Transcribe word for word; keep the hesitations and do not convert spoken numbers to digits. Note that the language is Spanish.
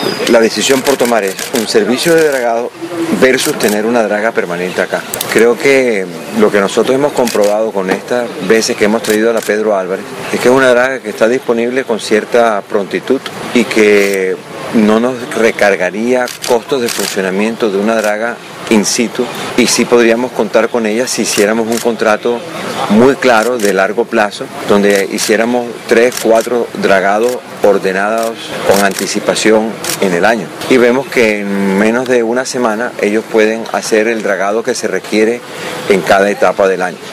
la decisión por tomar es un servicio de dragado versus tener una draga permanente acá. Creo que lo que nosotros hemos comprobado con estas veces que hemos traído a la Pedro Álvarez es que es una draga que está disponible con cierta prontitud y que no nos recargaría costos de funcionamiento de una draga in situ, y sí podríamos contar con ella si hiciéramos un contrato muy claro de largo plazo, donde hiciéramos tres, cuatro dragados ordenados con anticipación en el año. Y vemos que en menos de una semana ellos pueden hacer el dragado que se requiere en cada etapa del año.